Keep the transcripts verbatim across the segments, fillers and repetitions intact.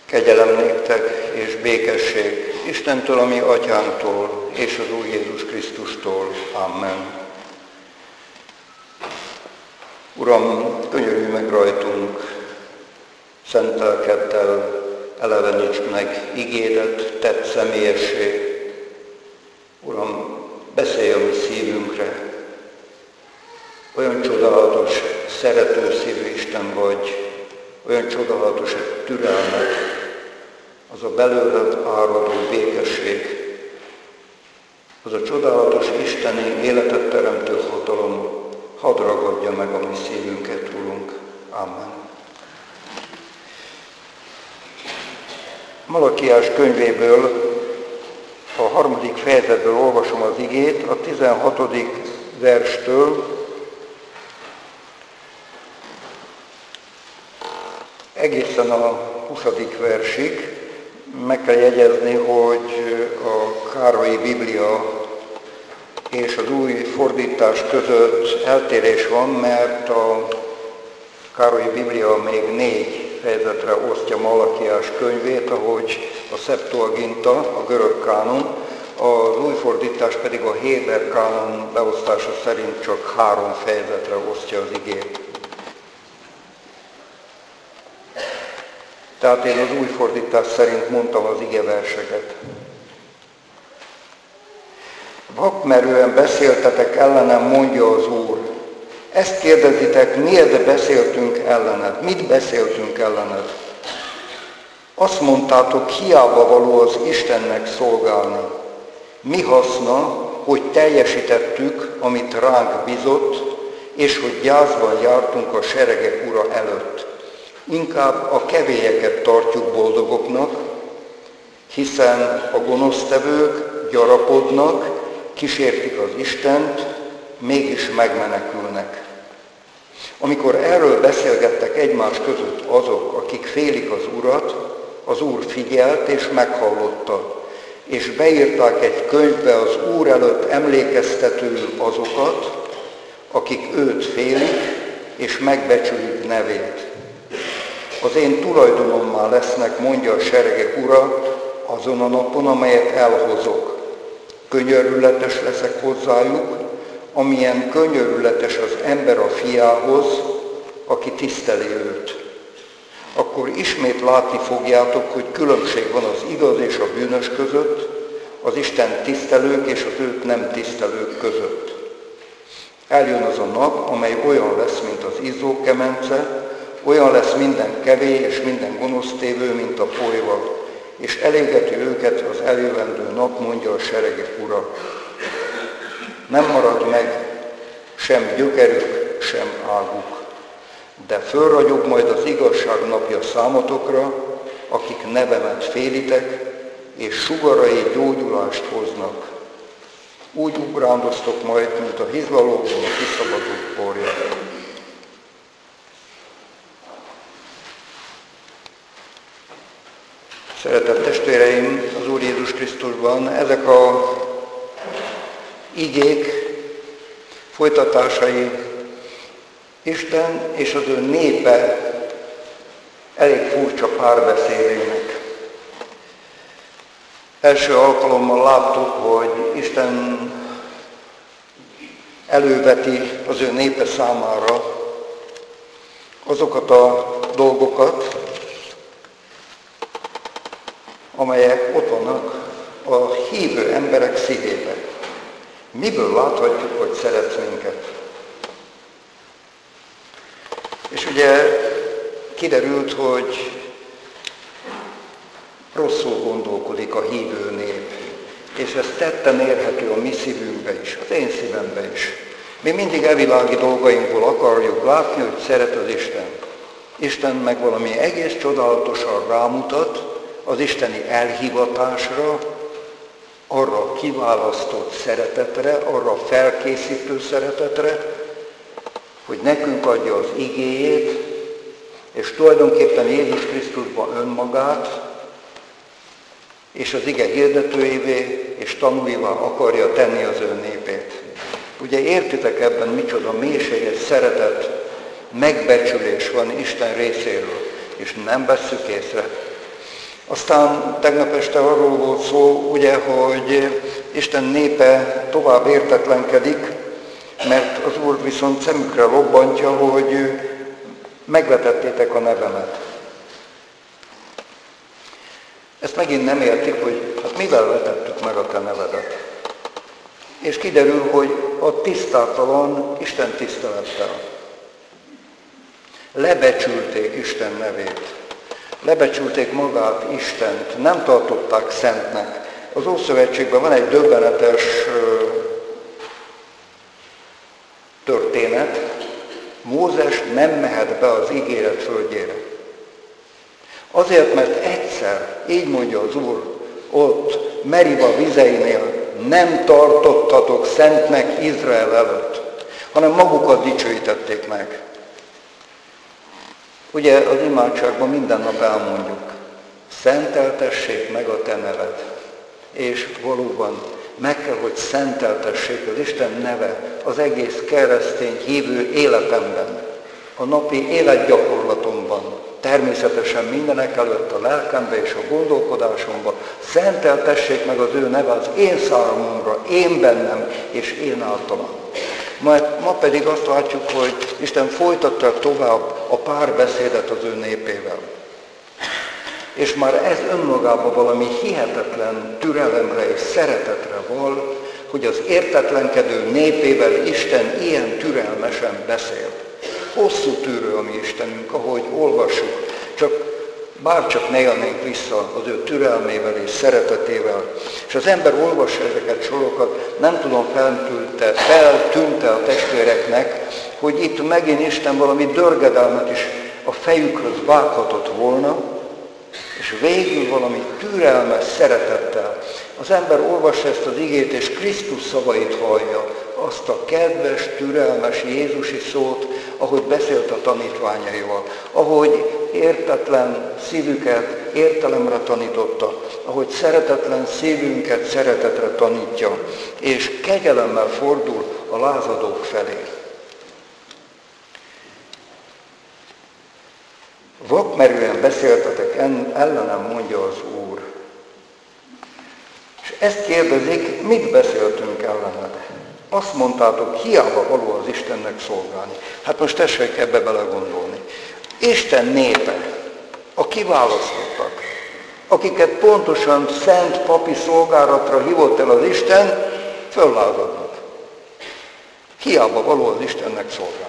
Kegyelem néktek és békesség Istentől, a mi Atyánktól, és az Úr Jézus Krisztustól. Amen. Uram, könyörülj meg rajtunk, szent lelkeddel elevenítsd meg igédet, tedd személyessé. Uram, beszélj a mi szívünkre. Olyan csodálatos, szerető szívű Isten vagy, olyan csodálatos türelmet, az a belőled áradó békesség, az a csodálatos isteni életet teremtő hatalom, hadd ragadja meg a mi szívünket, Urunk. Amen. Malakiás könyvéből, a harmadik fejezetből olvasom az igét, a tizenhatodik verstől egészen a huszadik versig. Meg kell jegyezni, hogy a Károlyi Biblia és az új fordítás között eltérés van, mert a Károlyi Biblia még négy fejezetre osztja Malakiás könyvét, ahogy a Septuaginta, a görög kánon, az új fordítás pedig a héber kánon beosztása szerint csak három fejezetre osztja az igét. Tehát én az új fordítás szerint mondtam az igeverseket. Vakmerően beszéltetek ellenem, mondja az Úr. Ezt kérdezitek, miért beszéltünk ellened? Mit beszéltünk ellened? Azt mondtátok, hiába való az Istennek szolgálni. Mi haszna, hogy teljesítettük, amit ránk bizott, és hogy gyászban jártunk a seregek Ura előtt. Inkább a kevélyeket tartjuk boldogoknak, hiszen a gonosztevők gyarapodnak, kísértik az Istent, mégis megmenekülnek. Amikor erről beszélgettek egymás között azok, akik félik az Urat, az Úr figyelt és meghallotta, és beírták egy könyvbe az Úr előtt emlékeztetőül azokat, akik őt félik és megbecsülik nevét. Az én tulajdonommá lesznek, mondja a seregek Ura, azon a napon, amelyet elhozok. Könyörületes leszek hozzájuk, amilyen könyörületes az ember a fiához, aki tiszteli őt. Akkor ismét látni fogjátok, hogy különbség van az igaz és a bűnös között, az Isten tisztelők és az őt nem tisztelők között. Eljön az a nap, amely olyan lesz, mint az izzókemence, olyan lesz minden kevély és minden gonosztévő, mint a polyva, és elégeti őket az eljövendő nap, mondja a seregek Ura. Nem marad meg sem gyökerük, sem águk, de fölragyog majd az igazság napja számotokra, akik nevemet félitek, és sugarai gyógyulást hoznak. Úgy ugrándoztok majd, mint a hizlalóban a kiszabadult porja. Szeretett testvéreim az Úr Jézus Krisztusban, ezek a igék folytatásai Isten és az ő népe elég furcsa párbeszédének. Első alkalommal láttuk, hogy Isten előveti az ő népe számára azokat a dolgokat, amelyek ott vannak a hívő emberek szívében. Miből láthatjuk, hogy szeretsz minket? És ugye kiderült, hogy rosszul gondolkodik a hívő nép, és ez tetten érhető a mi szívünkbe is, az én szívembe is. Mi mindig evilági dolgainkból akarjuk látni, hogy szeret az Isten. Isten meg valami egész csodálatosan rámutat, az isteni elhivatásra, arra a kiválasztott szeretetre, arra a felkészítő szeretetre, hogy nekünk adja az igéjét, és tulajdonképpen Jézus Krisztusban önmagát, és az ige hirdetőivé és tanúivá akarja tenni az ő népét. Ugye értitek ebben micsoda mélységes szeretet, megbecsülés van Isten részéről, és nem vesszük észre. Aztán tegnap este arról volt szó, ugye, hogy Isten népe tovább értetlenkedik, mert az Úr viszont szemükre lobbantja, hogy megvetettétek a nevemet. Ezt megint nem értik, hogy hát mivel vetettük meg a te nevedet. És kiderül, hogy a tisztátalan Isten tisztelettel. Lebecsülték Isten nevét. Lebecsülték magát, Istent, nem tartották szentnek. Az Ószövetségben van egy döbbenetes történet. Mózes nem mehet be az ígéret földjére. Azért, mert egyszer, így mondja az Úr, ott Meriba vizeinél nem tartottatok szentnek Izrael előtt, hanem magukat dicsőítették meg. Ugye az imádságban minden nap elmondjuk, szenteltessék meg a te neved. És valóban meg kell, hogy szenteltessék az Isten neve az egész keresztény hívő életemben, a napi életgyakorlatomban, természetesen mindenek előtt a lelkembe és a gondolkodásomba. Szenteltessék meg az ő neve az én számomra, én bennem és én általam. Ma, ma pedig azt látjuk, hogy Isten folytatta tovább a párbeszédet az ő népével. És már ez önmagában valami hihetetlen türelemre és szeretetre val, hogy az értetlenkedő népével Isten ilyen türelmesen beszél. Hosszú tűrő a mi Istenünk, ahogy olvassuk, csak bárcsak ne élnénk vissza az ő türelmével és szeretetével. És az ember olvassa ezeket sorokat, nem tudom, feltűnte, feltűnte a testvéreknek, hogy itt megint Isten valami dörgedelmet is a fejükhöz vághatott volna, és végül valami türelmes szeretettel. Az ember olvassa ezt az igét, és Krisztus szavait hallja, azt a kedves, türelmes Jézusi szót, ahogy beszélt a tanítványaival, ahogy értetlen szívüket értelemre tanította, ahogy szeretetlen szívünket szeretetre tanítja, és kegyelemmel fordul a lázadók felé. Vakmerően beszéltetek ellenem, mondja az Úr. És ezt kérdezik, mit beszéltünk ellened? Azt mondtátok, hiába való az Istennek szolgálni. Hát most tessék ebbe belegondolni. Isten népe, a kiválasztottak, akiket pontosan szent papi szolgálatra hívott el az Isten, föllázadnak. Hiába való az Istennek szolgálni.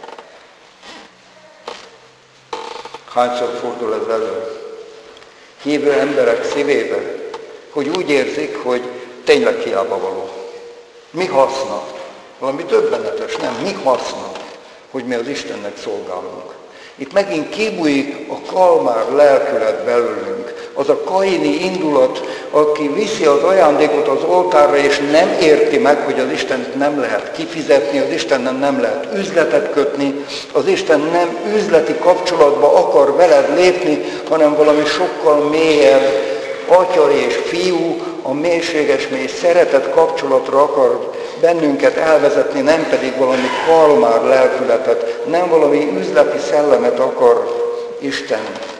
Hányszor fordul ez elő? Hívő emberek szívébe, hogy úgy érzik, hogy tényleg hiába való. Mi haszna? Valami döbbenetes, nem? Mi haszna, hogy mi az Istennek szolgálunk? Itt megint kibújik a kalmár lelkület belőlünk. Az a kaini indulat, aki viszi az ajándékot az oltárra, és nem érti meg, hogy az Istent nem lehet kifizetni, az Istennel nem lehet üzletet kötni, az Isten nem üzleti kapcsolatba akar veled lépni, hanem valami sokkal mélyebb atya és fiú, a mélységes mély szeretet kapcsolatra akar bennünket elvezetni, nem pedig valami kalmár lelkületet, nem valami üzleti szellemet akar Isten.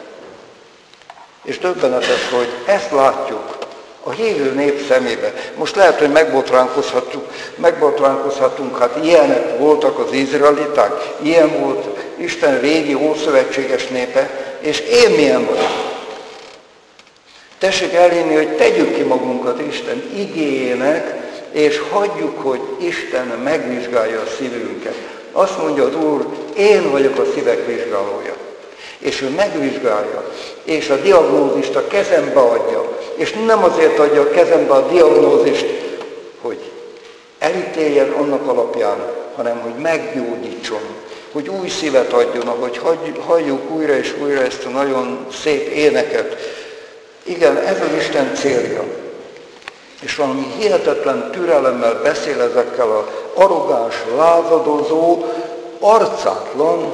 És döbbenetes, hogy ezt látjuk a hívő nép szemébe. Most lehet, hogy megbotránkozhatunk, megbotránkozhatunk, hát ilyenek voltak az izraeliták, ilyen volt Isten régi ószövetséges népe, és én milyen vagyok. Tessék elhinni, hogy tegyük ki magunkat Isten igéjének, és hagyjuk, hogy Isten megvizsgálja a szívünket. Azt mondja az Úr, én vagyok a szívek vizsgálója. És ő megvizsgálja, és a diagnózist a kezembe adja. És nem azért adja a kezembe a diagnózist, hogy elítéljen annak alapján, hanem hogy meggyógyítson, hogy új szívet adjon, ahogy halljuk újra és újra ezt a nagyon szép éneket. Igen, ez az Isten célja. És valami hihetetlen türelemmel beszél ezekkel az arrogáns, lázadozó, arcátlan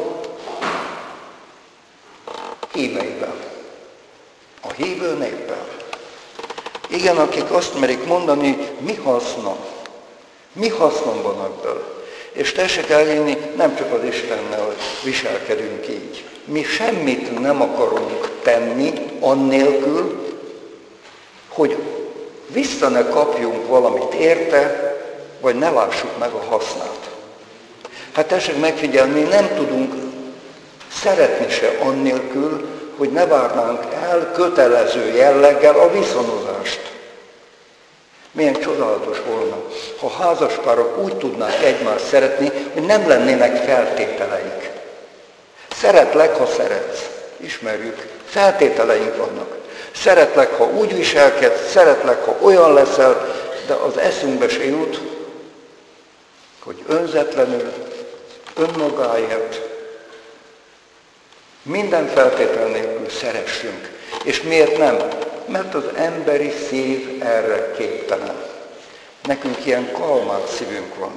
híveivel. A hívő néppel. Igen, akik azt merik mondani, mi haszna, mi hasznom van ebből. És tessék elhinni, nem csak az Istennel viselkedünk így. Mi semmit nem akarunk tenni annélkül, hogy vissza ne kapjunk valamit érte, vagy ne lássuk meg a hasznát. Hát tessék megfigyelni, nem tudunk szeretni se annélkül, hogy ne várnánk el kötelező jelleggel a viszonozást. Milyen csodálatos volna, ha házaspárok úgy tudnák egymást szeretni, hogy nem lennének feltételeik. Szeretlek, ha szeretsz. Ismerjük. Feltételeink vannak. Szeretlek, ha úgy viselkedsz, szeretlek, ha olyan leszel, de az eszünkbe se jut, hogy önzetlenül, önmagáért, minden feltétel nélkül szeressünk. És miért nem? Mert az emberi szív erre képtelen. Nekünk ilyen kalmár szívünk van.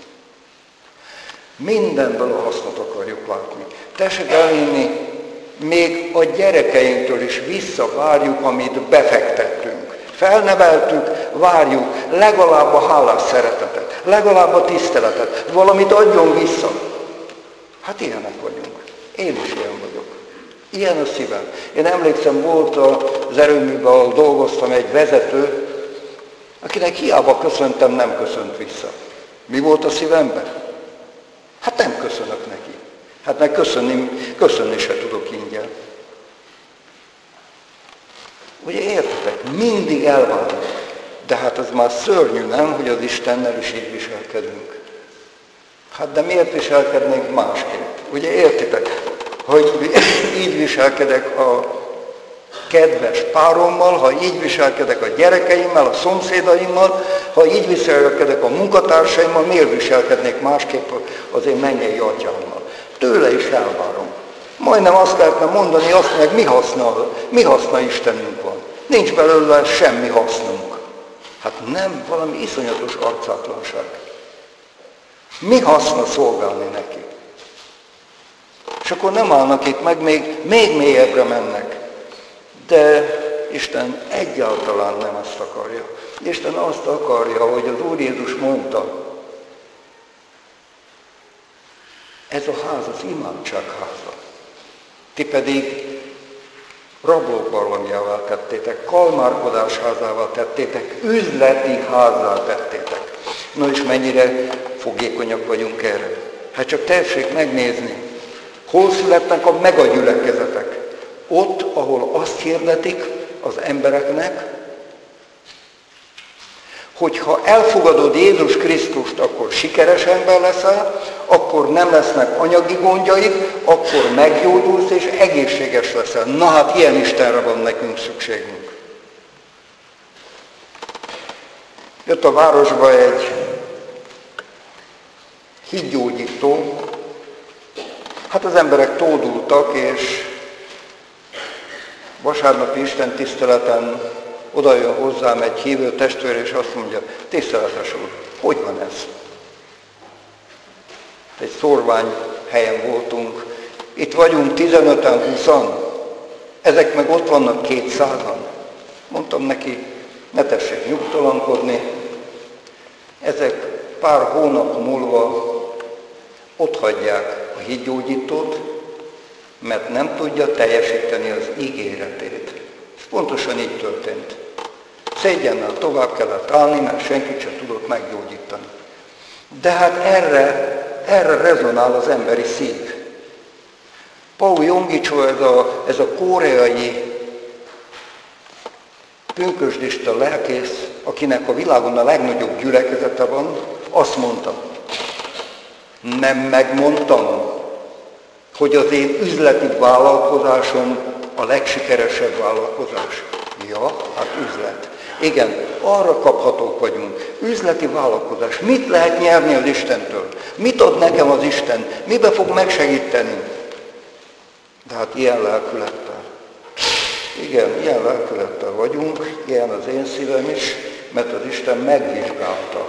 Mindenből a hasznot akarjuk látni. Tessék elhinni, még a gyerekeinktől is visszavárjuk, amit befektettünk. Felneveltük, várjuk legalább a hálás szeretetet, legalább a tiszteletet, valamit adjon vissza. Hát ilyenek vagyunk. Én is ilyen vagyok. Ilyen a szívem. Én emlékszem, volt az erőműben, ahol dolgoztam, egy vezető, akinek hiába köszöntem, nem köszönt vissza. Mi volt a szívemben? Hát nem köszönök neki. Hát meg köszönni, köszönni se tudok ingyen. Ugye értitek? Mindig elvárjuk. De hát az már szörnyű, nem, hogy az Istennel is így viselkedünk. Hát de miért viselkednénk másképp? Ugye értitek? Hogy így viselkedek a kedves párommal, ha így viselkedek a gyerekeimmel, a szomszédaimmal, ha így viselkedek a munkatársaimmal, miért viselkednék másképp az én mennyei atyámmal? Tőle is elvárom. Majdnem azt lehetne mondani, azt meg mi haszna, mi haszna Istenünk van. Nincs belőle semmi hasznunk. Hát nem, valami iszonyatos arcátlanság. Mi haszna szolgálni neki? És akkor nem állnak itt meg, még, még mélyebbre mennek. De Isten egyáltalán nem azt akarja. Isten azt akarja, hogy az Úr Jézus mondta, ez a ház az imádság háza. Ti pedig rablóbarlangjává tettétek, kalmárkodás házává tettétek, üzleti házzá tettétek. No és mennyire fogékonyak vagyunk erre. Hát csak tessék megnézni, hol születnek a megagyülekezetek. Ott, ahol azt hirdetik az embereknek, hogy ha elfogadod Jézus Krisztust, akkor sikeres ember leszel, akkor nem lesznek anyagi gondjaid, akkor meggyógyulsz és egészséges leszel. Na hát ilyen Istenre van nekünk szükségünk. Jött a városba egy hídgyógyító, hát az emberek tódultak, és vasárnapi Isten tiszteleten oda jön hozzám egy hívő testvér, és azt mondja, tiszteletes úr, hogy van ez? Egy szórvány helyen voltunk, itt vagyunk tizenöten, húszan, ezek meg ott vannak kétszázan. Mondtam neki, ne tessék nyugtalankodni, ezek pár hónap múlva ott hagyják a hídgyógyítót, mert nem tudja teljesíteni az ígéretét. És pontosan így történt. Szégyennel tovább kellett állni, mert senkit sem tudott meggyógyítani. De hát erre, erre rezonál az emberi szív. Paul Yonggi-cho, ez a, ez a koreai pünkösdista lelkész, akinek a világon a legnagyobb gyülekezete van, azt mondta, nem megmondtam, hogy az én üzleti vállalkozásom a legsikeresebb vállalkozás. Ja, hát üzlet. Igen, arra kaphatók vagyunk. Üzleti vállalkozás. Mit lehet nyerni az Istentől? Mit ad nekem az Isten? Mibe fog megsegíteni? De hát ilyen lelkülettel. Igen, ilyen lelkülettel vagyunk, ilyen az én szívem is, mert az Isten megvizsgálta.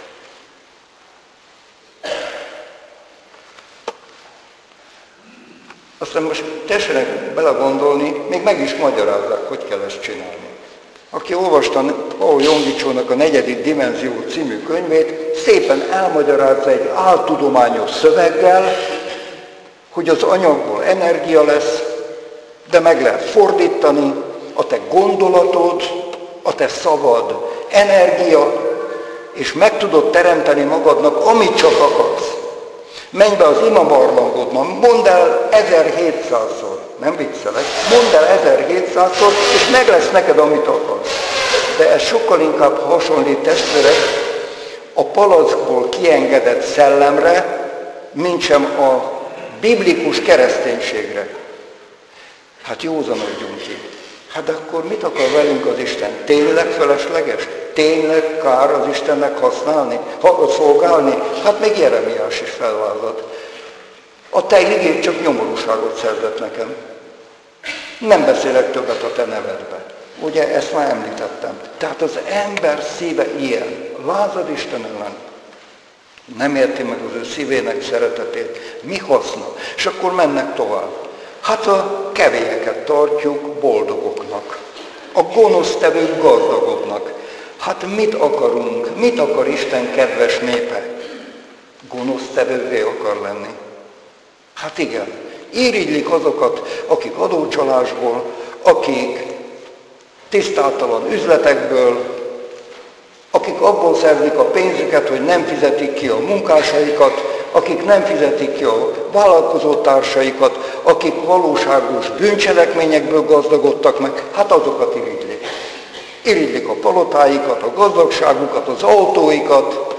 Aztán most tessenek belegondolni, még meg is magyarázzák, hogy kell ezt csinálni. Aki olvasta Paul Yonggi-chónak a negyedik dimenzió című könyvét, szépen elmagyarázza egy áltudományos szöveggel, hogy az anyagból energia lesz, de meg lehet fordítani, a te gondolatod, a te szavad, energia, és meg tudod teremteni magadnak, amit csak akarsz. Menj be az imabarlangodba, mondd el ezerhétszázszor, nem viccelek, mondd el ezerhétszázszor, és meg lesz neked, amit akarsz. De ez sokkal inkább hasonlít, testvérek, a palackból kiengedett szellemre, mintsem a biblikus kereszténységre. Hát józanodjunk ki. Hát akkor mit akar velünk az Isten? Tényleg felesleges? Tényleg kár az Istennek használni? Ha szolgálni? Hát még Jeremiás is felvázad. A te igéd csak nyomorúságot szerzett nekem. Nem beszélek többet a te nevedbe. Ugye, ezt már említettem. Tehát az ember szíve ilyen. Lázad Isten ellen. Nem érti meg az ő szívének szeretetét. Mi haszna? És akkor mennek tovább. Hát a kevélyeket tartjuk boldogoknak. A gonosztevők gazdagobbnak. Hát mit akarunk? Mit akar Isten kedves népe? Gonosztevővé akar lenni. Hát igen. Irigylik azokat, akik adócsalásból, akik tisztátalan üzletekből, akik abból szerzik a pénzüket, hogy nem fizetik ki a munkásaikat, akik nem fizetik ki a vállalkozótársaikat, akik valóságos bűncselekményekből gazdagodtak meg, hát azokat irigylik. Irigylik a palotáikat, a gazdagságukat, az autóikat.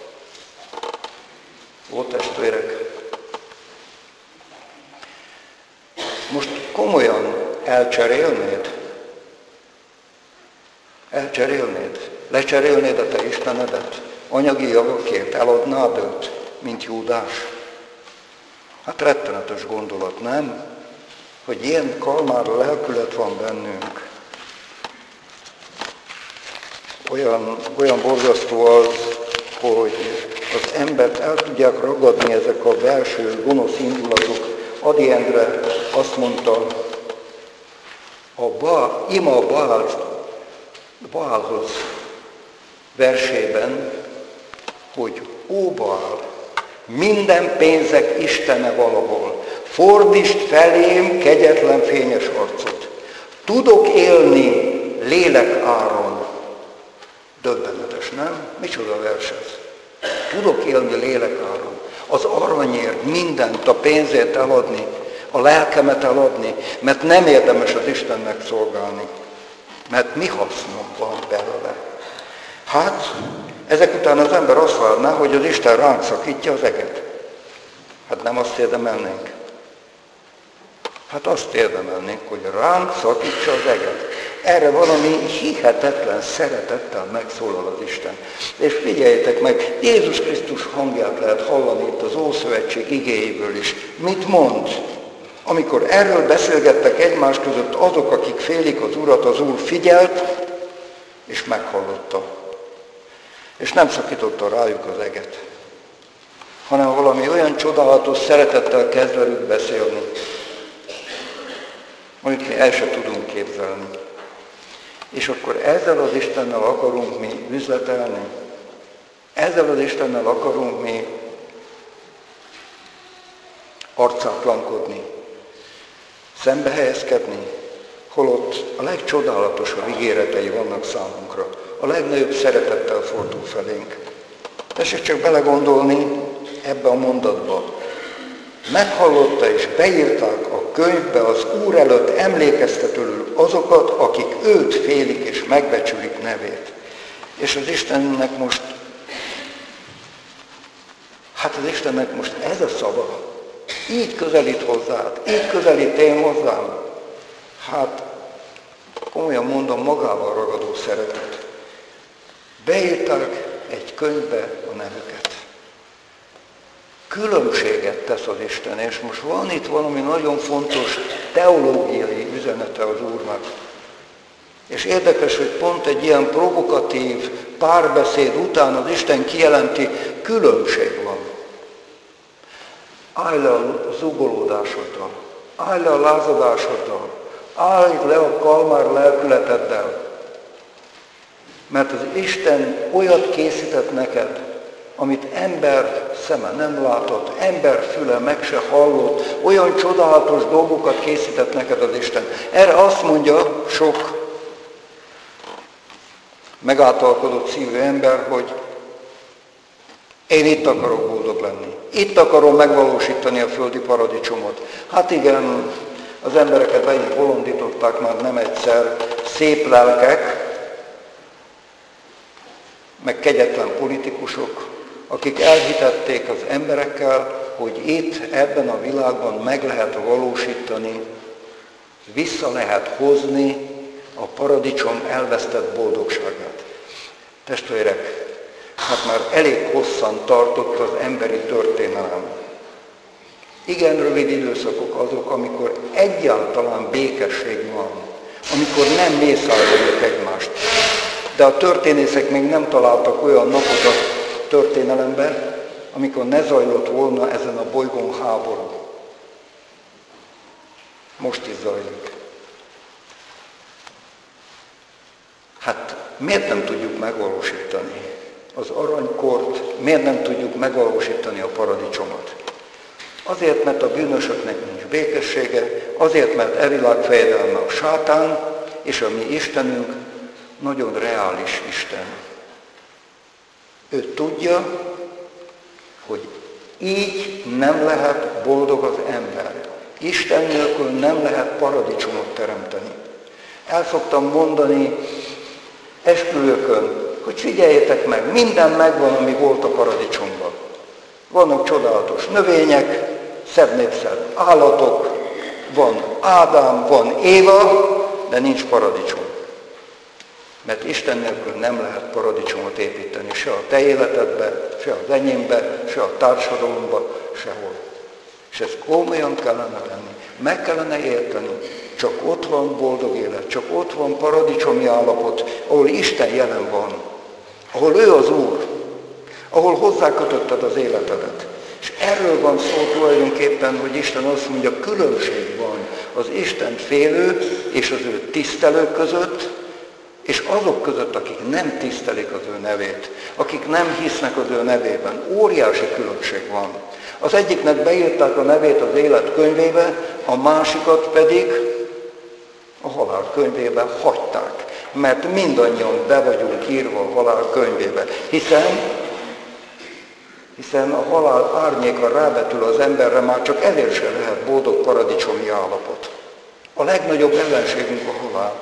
Ó, testvérek! Most komolyan elcserélnéd? Elcserélnéd? Lecserélnéd a te Istenedet? Anyagi javakért eladnád őt, mint Júdás? Hát rettenetes gondolat, nem? Hogy ilyen kalmár lelkület van bennünk. Olyan, olyan borzasztó az, hogy az embert el tudják ragadni ezek a belső gonosz indulatok. Adi Endre azt mondta, a ba, ima Baál, Baálhoz versében, hogy ó Baál, minden pénzek Istene valahol, fordítsd felém kegyetlen fényes arcot. Tudok élni lélek áron. Döbbenetes, nem? Micsoda vers ez? Tudok élni lélek áron. Az aranyért mindent, a pénzért eladni, a lelkemet eladni, mert nem érdemes az Istennek szolgálni. Mert mi hasznom van belőle? Hát, ezek után az ember azt várná, hogy az Isten ránk szakítja az eget. Hát nem azt érdemelnénk. Hát azt érdemelnénk, hogy ránk szakítsa az eget. Erre valami hihetetlen szeretettel megszólal az Isten. És figyeljétek meg, Jézus Krisztus hangját lehet hallani itt az Ószövetség igéjéből is. Mit mond? Amikor erről beszélgettek egymás között azok, akik félik az Urat, az Úr figyelt, és meghallotta. És nem szakította rájuk az eget, hanem valami olyan csodálatos szeretettel kezd velük beszélni, amit mi el sem tudunk képzelni. És akkor ezzel az Istennel akarunk mi üzletelni, ezzel az Istennel akarunk mi arcátlankodni, szembe helyezkedni, holott a legcsodálatosabb ígéretei vannak számunkra, a legnagyobb szeretettel fordul felénk. Tessék csak belegondolni ebbe a mondatba. Meghallotta és beírták a könyvbe az Úr előtt emlékeztetőül azokat, akik őt félik és megbecsülik nevét. És az Istennek most, hát az Istennek most ez a szava, így közelít hozzád, így közelít én hozzám. Hát, komolyan mondom, magával ragadó szeretet. Beírták egy könyvbe a nevüket. Különbséget tesz az Isten, és most van itt valami nagyon fontos teológiai üzenete az Úrnak. És érdekes, hogy pont egy ilyen provokatív párbeszéd után az Isten kijelenti, különbség van. Állj le a zugolódásoddal, állj le a lázadásoddal, állj le a kalmár lelkületeddel. Mert az Isten olyat készített neked, amit ember szeme nem látott, ember füle meg se hallott, olyan csodálatos dolgokat készített neked az Isten. Erre azt mondja sok megáltalkodott szívű ember, hogy én itt akarok boldog lenni. Itt akarom megvalósítani a földi paradicsomot. Hát igen, az embereket be is bolondították már nem egyszer szép lelkek, meg kegyetlen politikusok, akik elhitették az emberekkel, hogy itt, ebben a világban meg lehet valósítani, vissza lehet hozni a paradicsom elvesztett boldogságát. Testvérek, hát már elég hosszan tartott az emberi történelem. Igen rövid időszakok azok, amikor egyáltalán békesség van, amikor nem mészároljuk egymást. De a történészek még nem találtak olyan napot a történelemben, amikor ne zajlott volna ezen a bolygón háború. Most is zajlik. Hát miért nem tudjuk megvalósítani az aranykort, miért nem tudjuk megvalósítani a paradicsomot? Azért, mert a bűnösöknek nincs békessége, azért, mert e világ fejedelme a sátán, és a mi Istenünk nagyon reális Isten. Ő tudja, hogy így nem lehet boldog az ember. Isten nélkül nem lehet paradicsomot teremteni. El szoktam mondani esküvőkön, hogy figyeljetek meg, minden megvan, ami volt a paradicsomban. Vannak csodálatos növények, szebb népszebb állatok, van Ádám, van Éva, de nincs paradicsom. Mert Isten nélkül nem lehet paradicsomot építeni, se a te életedbe, se az enyémbe, se a társadalomba, sehol. És ezt komolyan kellene lenni, meg kellene érteni, csak ott van boldog élet, csak ott van paradicsomi állapot, ahol Isten jelen van, ahol ő az Úr, ahol hozzákötötted az életedet. És erről van szó tulajdonképpen, hogy Isten azt mondja, különbség van az Istent félő és az ő tisztelők között, és azok között, akik nem tisztelik az ő nevét, akik nem hisznek az ő nevében. Óriási különbség van. Az egyiknek beírták a nevét az élet könyvébe, a másikat pedig a halál könyvébe hagyták. Mert mindannyian be vagyunk írva a halál könyvébe. Hiszen, hiszen a halál árnyéka rábetül az emberre, már csak ezért sem lehet boldog paradicsomi állapot. A legnagyobb ellenségünk a halál.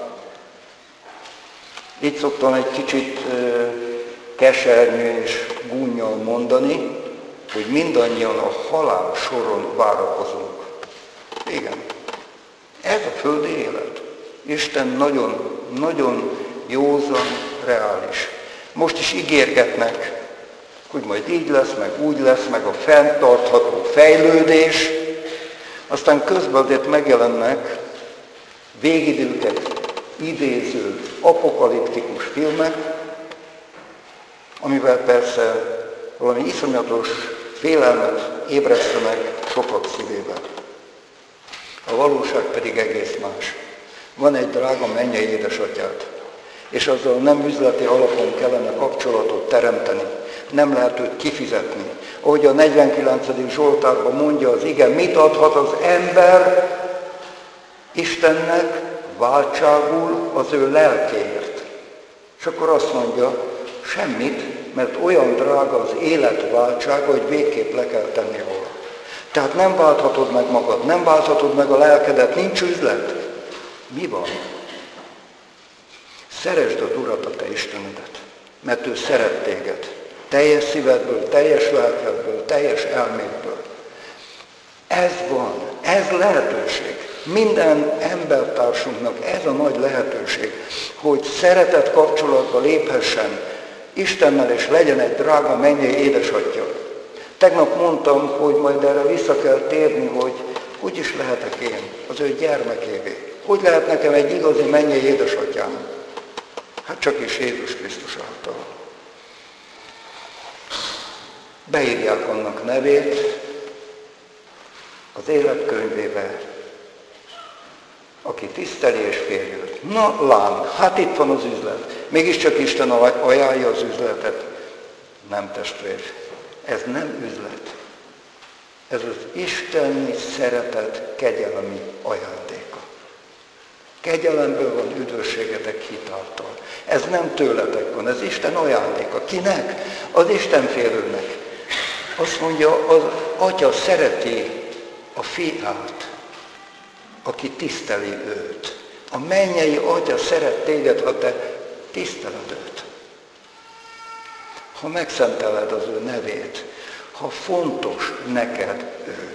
Így szoktam egy kicsit uh, kesernyű és gúnnyal mondani, hogy mindannyian a halál soron várakozunk. Igen, ez a földi élet. Isten nagyon, nagyon józan, reális. Most is ígérgetnek, hogy majd így lesz, meg úgy lesz, meg a fenntartható fejlődés. Aztán közben azért megjelennek végidőket idéző, apokaliptikus filmek, amivel persze valami iszonyatos félelmet ébresztenek sokak szívében. A valóság pedig egész más. Van egy drága mennyei édesatyád, és azzal nem üzleti alapon kellene kapcsolatot teremteni, nem lehet őt kifizetni. Ahogy a negyvenkilencedik Zsoltárban mondja az ige, mit adhat az ember Istennek váltságul az ő lelkéért. És akkor azt mondja, semmit, mert olyan drága az élet váltsága, hogy végképp le kell tenni róla. Tehát nem válthatod meg magad, nem válthatod meg a lelkedet, nincs üzlet. Mi van? Szeresd az Urat, a te Istenedet, mert ő szeret téged. Teljes szívedből, teljes lelkedből, teljes elmédből. Ez van, ez lehetőség. Minden embertársunknak ez a nagy lehetőség, hogy szeretett kapcsolatba léphessen Istennel, és legyen egy drága mennyei édesatya. Tegnap mondtam, hogy majd erre vissza kell térni, hogy hogy is lehetek én az ő gyermekévé. Hogy lehet nekem egy igazi mennyei édesatyám? Hát csak is Jézus Krisztus által. Beírják annak nevét az életkönyvébe, aki tiszteli és féli őt. Na lám, hát itt van az üzlet. Mégiscsak Isten ajánlja az üzletet. Nem, testvér, ez nem üzlet. Ez az isteni szeretet kegyelmi ajándéka. Kegyelemből van üdvösségetek hitáltal. Ez nem tőletek van, ez Isten ajándéka. Kinek? Az Istenfélőnek. Azt mondja, az Atya szereti a fiát, aki tiszteli őt. A mennyei Atya szeret téged, ha te tiszteled őt. Ha megszenteled az ő nevét, ha fontos neked ő.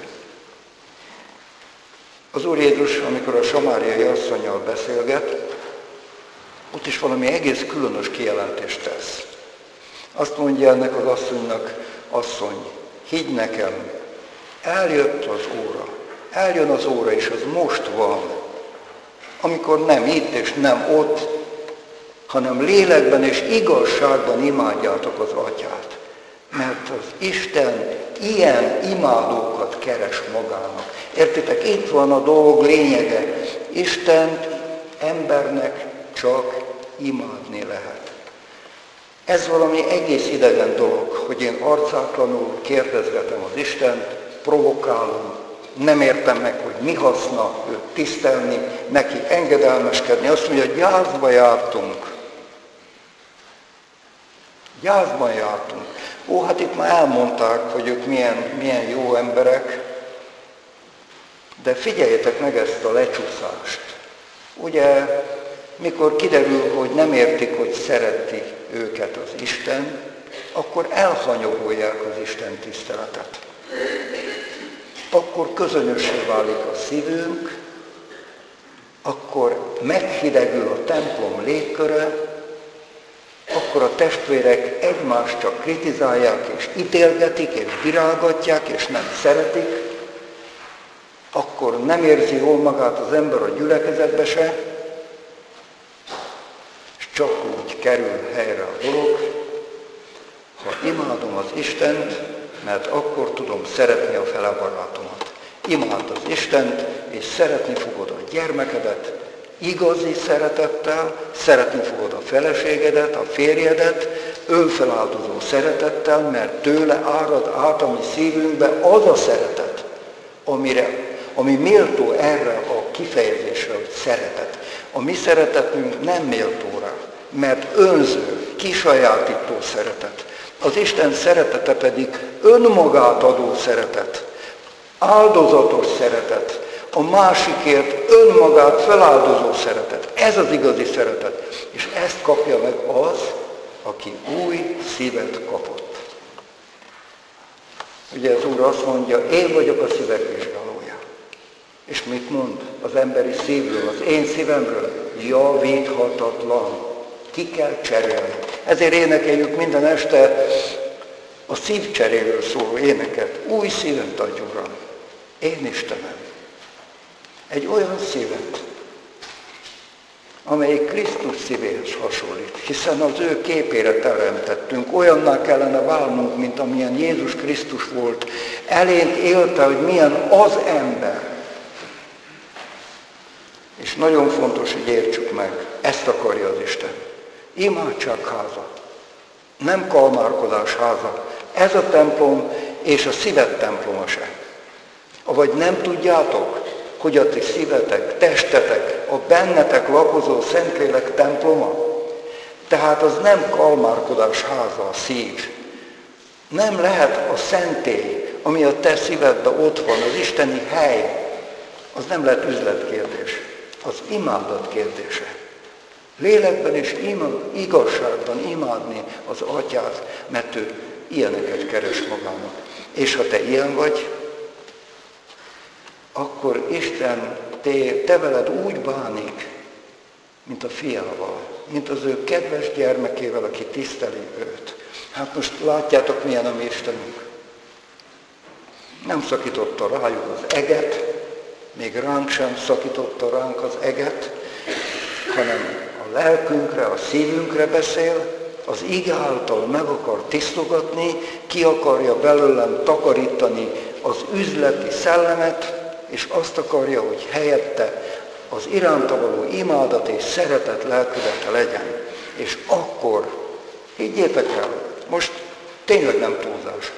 Az Úr Jézus, amikor a samáriai asszonnyal beszélget, ott is valami egész különös kijelentést tesz. Azt mondja ennek az asszonynak, asszony, higgy nekem, eljött az óra, eljön az óra, és az most van, amikor nem itt és nem ott, hanem lélekben és igazságban imádjátok az Atyát. Mert az Isten ilyen imádókat keres magának. Értitek, itt van a dolog lényege. Istent embernek csak imádni lehet. Ez valami egész idegen dolog, hogy én arcátlanul kérdezgetem az Istent, provokálom, nem értem meg, hogy mi haszna őt tisztelni, neki engedelmeskedni. Azt mondja, gyászba jártunk. Gyászban jártunk. Ó, hát itt már elmondták, hogy ők milyen, milyen jó emberek, de figyeljétek meg ezt a lecsúszást. Ugye, mikor kiderül, hogy nem értik, hogy szereti őket az Isten, akkor elhanyagolják az Isten tiszteletet. Akkor közönössé válik a szívünk, akkor meghidegül a templom légköre, akkor a testvérek egymást csak kritizálják, és ítélgetik, és bírálgatják, és nem szeretik, akkor nem érzi jól magát az ember a gyülekezetbe se, és csak úgy kerül helyre a dolog, ha imádom az Istent, mert akkor tudom szeretni a fele barátomat. Imád az Istent, és szeretni fogod a gyermekedet, igazi szeretettel, szeretni fogod a feleségedet, a férjedet, önfeláldozó szeretettel, mert tőle árad át a mi szívünkbe az a szeretet, amire, ami méltó erre a kifejezésre, hogy szeretet. A mi szeretetünk nem méltó rá, mert önző, kisajátító szeretet. Az Isten szeretete pedig önmagát adó szeretet, áldozatos szeretet, a másikért önmagát feláldozó szeretet. Ez az igazi szeretet. És ezt kapja meg az, aki új szívet kapott. Ugye az Úr azt mondja, én vagyok a szívek vizsgálója. És mit mond az emberi szívről, az én szívemről? Javíthatatlan. Ki kell cserélni. Ezért énekeljük minden este a szívcseréről szóló éneket. Új szívet adj, Uram. Én Istenem. Egy olyan szívet, amely Krisztus szívéhez hasonlít, hiszen az ő képére teremtettünk, olyanná kellene válnunk, mint amilyen Jézus Krisztus volt. Elénk élte, hogy milyen az ember. És nagyon fontos, hogy értsük meg, ezt akarja az Isten. Imádságháza, nem kalmárkodás háza. Ez a templom és a szíved temploma se. Avagy nem tudjátok, hogy a ti szívetek, testetek, a bennetek lakozó Szentlélek temploma? Tehát az nem kalmárkodás háza, a szív. Nem lehet a szentély, ami a te szívedben ott van, az isteni hely, az nem lehet üzletkérdés. Az imádat kérdése. Lélekben és igazságban imádni az Atyát, mert ő ilyeneket keres magának. És ha te ilyen vagy, akkor Isten te, te veled úgy bánik, mint a fiával, mint az ő kedves gyermekével, aki tiszteli őt. Hát most látjátok, milyen a mi Istenünk. Nem szakította rájuk az eget, még ránk sem szakította ránk az eget, hanem a lelkünkre, a szívünkre beszél, az ige által meg akar tisztogatni, ki akarja belőlem takarítani az üzleti szellemet, és azt akarja, hogy helyette az iránta való imádat és szeretet lelkülete legyen. És akkor, higgyétek el, most tényleg nem túlzás.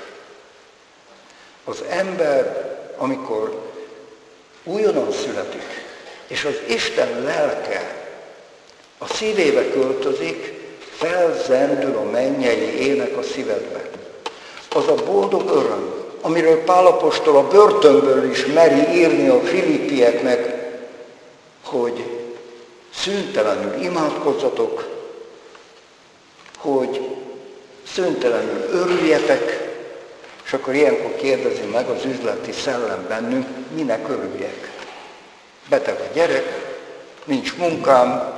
Az ember, amikor újonnan születik, és az Isten lelke a szívébe költözik, felzendül a mennyei ének a szívedbe. Az a boldog öröm, amiről Pál apostol a börtönből is meri írni a filippieknek, hogy szüntelenül imádkozzatok, hogy szüntelenül örüljetek, és akkor ilyenkor kérdezi meg az üzleti szellem bennünk, minek örüljek. Beteg a gyerek, nincs munkám,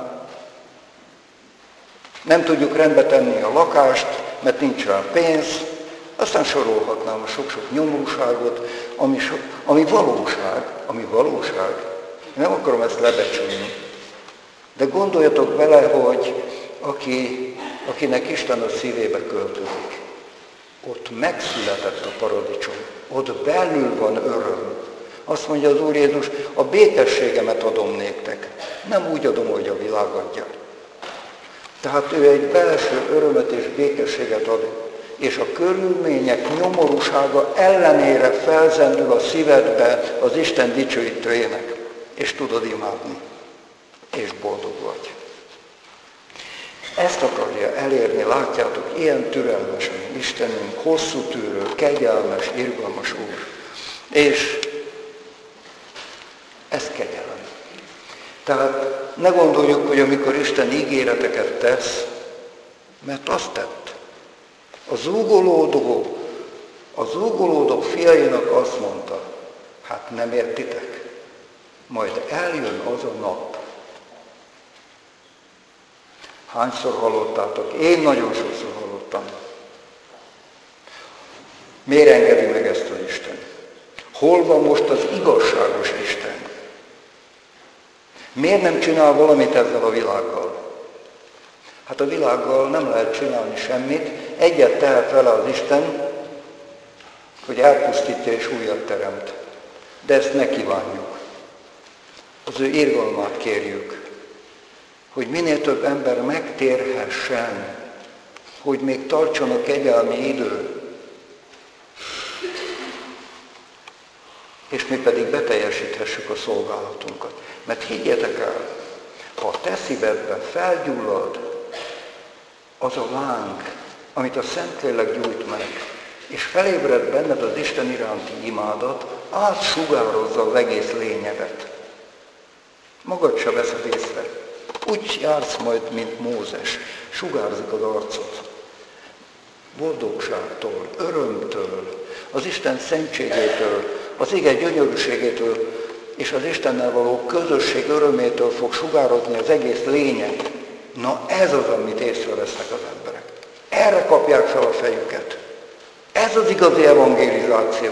nem tudjuk rendbe tenni a lakást, mert nincs rá pénz, aztán sorolhatnám a sok-sok nyomorúságot, ami, so, ami valóság, ami valóság. Nem akarom ezt lebecsülni. De gondoljatok bele, hogy aki, akinek Isten a szívébe költözik, ott megszületett a paradicsom, ott belül van öröm. Azt mondja az Úr Jézus, a békességemet adom néktek, nem úgy adom, hogy a világ adja. Tehát ő egy belső örömet és békességet ad, és a körülmények nyomorúsága ellenére felzendül a szívedbe az Isten dicsőítő ének, és tudod imádni, és boldog vagy. Ezt akarja elérni, látjátok, ilyen türelmesen Istenünk, hosszú tűrő, kegyelmes, irgalmas Úr. És ez kegyelem. Tehát ne gondoljuk, hogy amikor Isten ígéreteket tesz, mert azt tett. A zúgolódó, a zúgolódó fiainak azt mondta, hát nem értitek, majd eljön az a nap. Hányszor hallottátok? Én nagyon sokszor hallottam. Miért engedi meg ezt az Isten? Hol van most az igazságos Isten? Miért nem csinál valamit ezzel a világgal? Hát a világgal nem lehet csinálni semmit, egyet tehet vele az Isten, hogy elpusztítja és újat teremt. De ezt ne kívánjuk. Az ő irgalmát kérjük, hogy minél több ember megtérhessen, hogy még tartson a kegyelmi idő, és mi pedig beteljesíthessük a szolgálatunkat. Mert higgyétek el, ha a te szívedben felgyullad az a láng, amit a Szentlélek gyújt meg, és felébred benned az Isten iránti imádat, átsugározza az egész lényedet. Magad se veszed észre. Úgy jársz majd, mint Mózes. Sugárzik az arcod. Boldogságtól, örömtől, az Isten szentségétől, az ige gyönyörűségétől, és az Istennel való közösség örömétől fog sugározni az egész lényed. Na ez az, amit észrevesznek az emberek. Erre kapják fel a fejüket. Ez az igazi evangelizáció.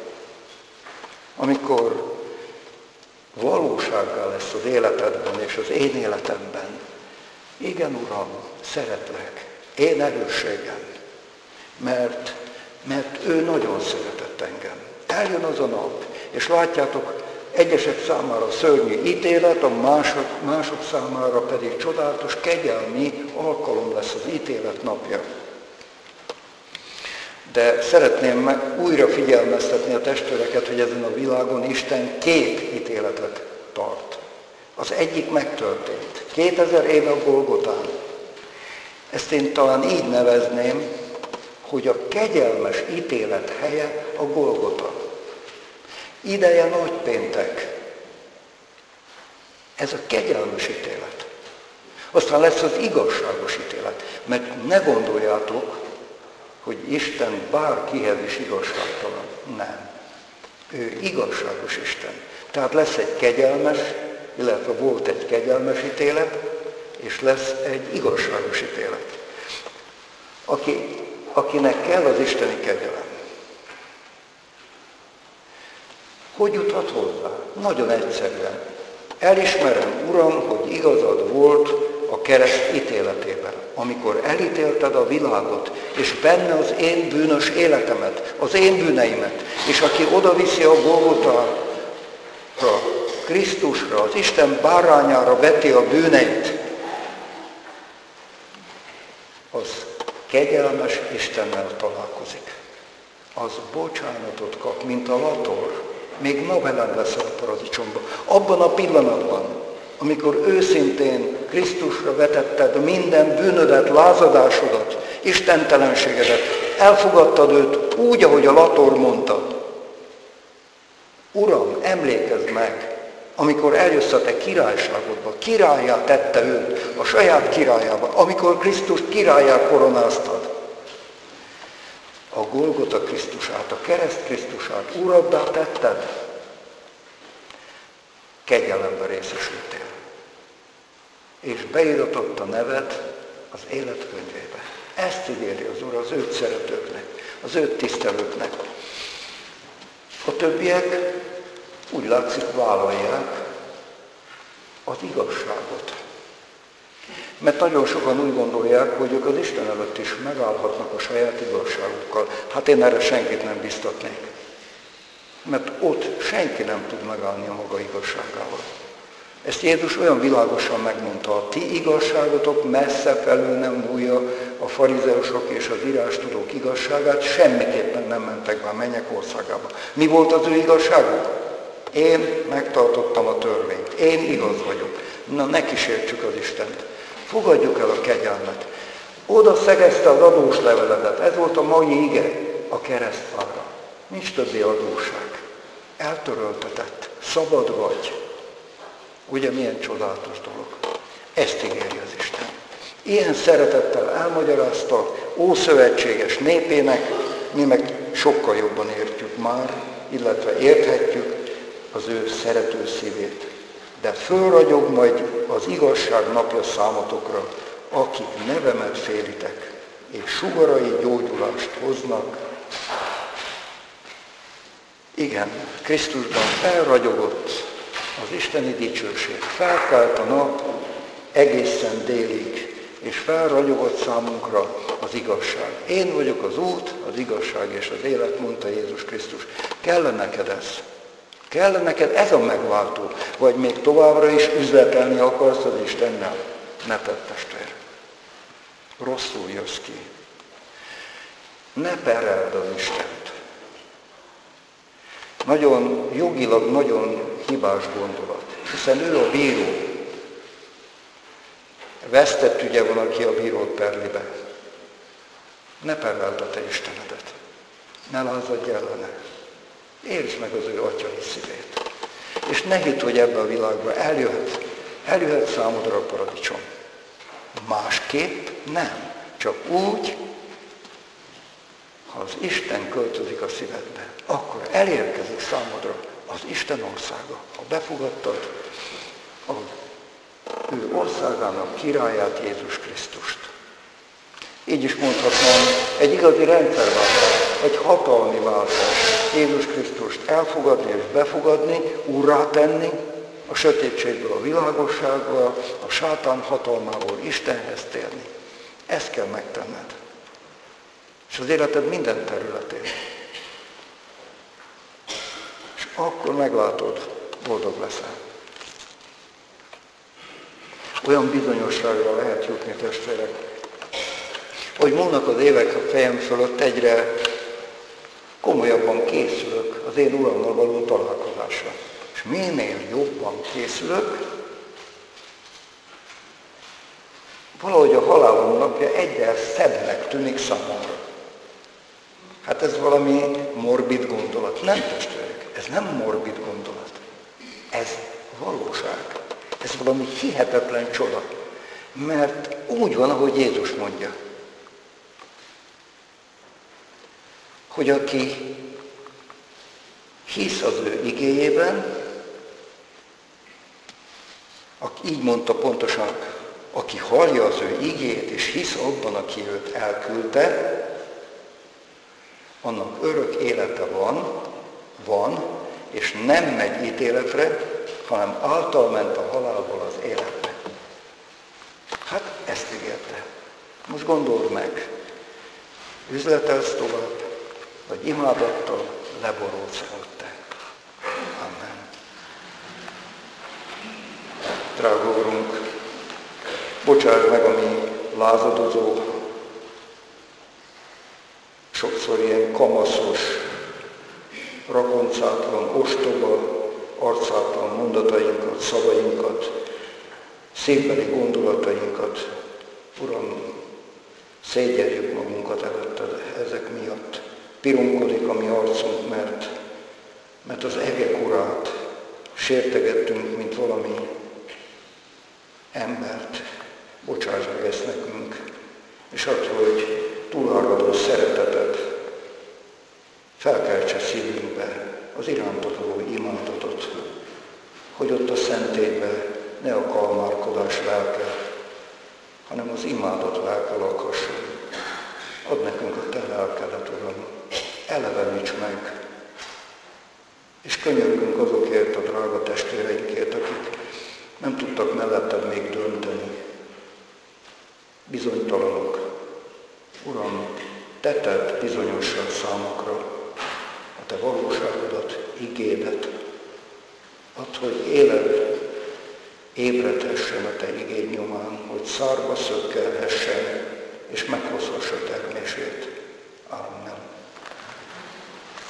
Amikor valósággá lesz az életedben és az én életemben. Igen, Uram, szeretlek, én erősségem, mert, mert ő nagyon szeretett engem. Eljön az a nap, és látjátok, egyesek számára szörnyű ítélet, a mások, mások számára pedig csodálatos, kegyelmi alkalom lesz az ítélet napja. De szeretném meg újra figyelmeztetni a testvéreket, hogy ezen a világon Isten két ítéletet tart. Az egyik megtörtént. kétezer éve a Golgotán. Ezt én talán így nevezném, hogy a kegyelmes ítélet helye a Golgota. Ideje nagypéntek. Ez a kegyelmes ítélet. Aztán lesz az igazságos ítélet. Mert ne gondoljátok, hogy Isten bárkihez is igazságtalan. Nem. Ő igazságos Isten. Tehát lesz egy kegyelmes, illetve volt egy kegyelmes ítélet, és lesz egy igazságos ítélet. Aki, akinek kell az isteni kegyelem. Hogy juthat hozzá? Nagyon egyszerűen. Elismerem, Uram, hogy igazad volt a kereszt ítéletében, amikor elítélted a világot, és benne az én bűnös életemet, az én bűneimet, és aki oda viszi a Golgotára, Krisztusra, az Isten bárányára veti a bűneit, az kegyelmes Istennel találkozik. Az bocsánatot kap, mint a lator. Még Nobelen leszel a paradicsomban. Abban a pillanatban, amikor őszintén Krisztusra vetetted minden bűnödet, lázadásodat, istentelenségedet, elfogadtad őt úgy, ahogy a Lator mondta. Uram, emlékezz meg, amikor eljössz a te királyságodba, királlyá tette őt, a saját királyába, amikor Krisztust királlyá koronáztad. A Golgota Krisztusát, a kereszt Krisztusát uraddá tetted, kegyelembe részesültél. És beiratott a neved az életkönyvébe. Ezt ígéri az Úr az őt szeretőknek, az őt tisztelőknek. A többiek úgy látszik vállalják az igazságot. Mert nagyon sokan úgy gondolják, hogy ők az Isten előtt is megállhatnak a saját igazságukkal. Hát én erre senkit nem biztatnék. Mert ott senki nem tud megállni a maga igazságával. Ezt Jézus olyan világosan megmondta, a ti igazságotok messze felül nem bújja a farizeusok és az írástudók igazságát, semmiképpen nem mentek be a mennyek országába. Mi volt az ő igazságuk? Én megtartottam a törvényt, én igaz vagyok. Na, ne kísértsük az Istent. Fogadjuk el a kegyelmet. Oda szegezte az adós leveledet, ez volt a mai ige a keresztfára. Nincs többé adósság. Eltöröltetett, szabad vagy. Ugye milyen csodálatos dolog. Ezt ígéri az Isten. Ilyen szeretettel elmagyarázta ószövetséges népének, mi meg sokkal jobban értjük már, illetve érthetjük az ő szerető szívét. De fölragyog majd az igazság napja számotokra, akik nevemet félitek, és sugarai gyógyulást hoznak. Igen, Krisztusban felragyogott az isteni dicsőség. Felkelt a nap egészen délig, és felragyogott számunkra az igazság. Én vagyok az út, az igazság és az élet, mondta Jézus Krisztus. Kell neked ez? Kell neked ez a megváltó? Vagy még továbbra is üzletelni akarsz az Istennel? Ne tedd, testvér. Rosszul jössz ki. Ne pereld az Istent. Nagyon jogilag, nagyon hibás gondolat. Hiszen ő a bíró. Vesztett ügye van, aki a bírót perli be. Ne pereld a te Istenedet. Ne lázadj ellene. Értsd meg az ő atyai szívét. És ne hidd, hogy ebbe a világba eljöhet, eljöhet számodra a paradicsom. Másképp nem. Csak úgy, ha az Isten költözik a szívedbe, akkor elérkezik számodra az Isten országa. Ha befogadtad az ő országának királyát, Jézus Krisztust. Így is mondhatnám, egy igazi rendszerváltás, egy hatalmi váltás. Jézus Krisztust elfogadni és befogadni, úrrá tenni, a sötétségből a világosságba, a sátán hatalmából Istenhez térni. Ezt kell megtenned. És az életed minden területén. És akkor meglátod, boldog leszel. Olyan bizonyosságra lehet jutni, testvérek, hogy múlnak az évek a fejem fölött, egyre komolyabban készülök az én Urammal való találkozásra. És minél jobban készülök, valahogy a halálom napja egyre szebbnek tűnik számomra. Hát ez valami morbid gondolat. Nem, testvérek, ez nem morbid gondolat. Ez valóság. Ez valami hihetetlen csoda. Mert úgy van, ahogy Jézus mondja, hogy aki hisz az ő igéjében, aki így mondta pontosan, aki hallja az ő igéjét és hisz abban, aki őt elküldte, annak örök élete van, van, és nem megy ítéletre, hanem által ment a halálból az életbe. Hát ezt ígérte. Most gondold meg, üzletelsz tovább, vagy imádattal leborulsz előtte. Amen. Drága Úrunk, bocsáss meg a mi lázadozó, sokszor ilyen kamaszos, rakoncátlan, ostoba, arcátlan mondatainkat, szavainkat, szívbeli gondolatainkat, Uram, szégyeljük magunkat előtted ezek miatt. Pironkodik a mi arcunk, mert, mert az egek urát sértegettünk, mint valami embert. Bocsáss meg ezt nekünk, és add, hogy túlárgadó szereteted felkeltse szívünkbe az irántad való imádatot, hogy ott a szentélyben ne a kalmárkodás lelke, hanem az imádat lelke lakhasson. Add nekünk a te lelkedet, Uram, eleveníts meg, és könyörgünk azokért a drága testvéreinkért, akik nem tudtak melletted még dönteni. Bizonytalanok. Uram, te tedd bizonyosan számukra a te valóságodat, igédet. Add, hogy élet ébredhessen a te igéd nyomán, hogy szárba szökkelhessen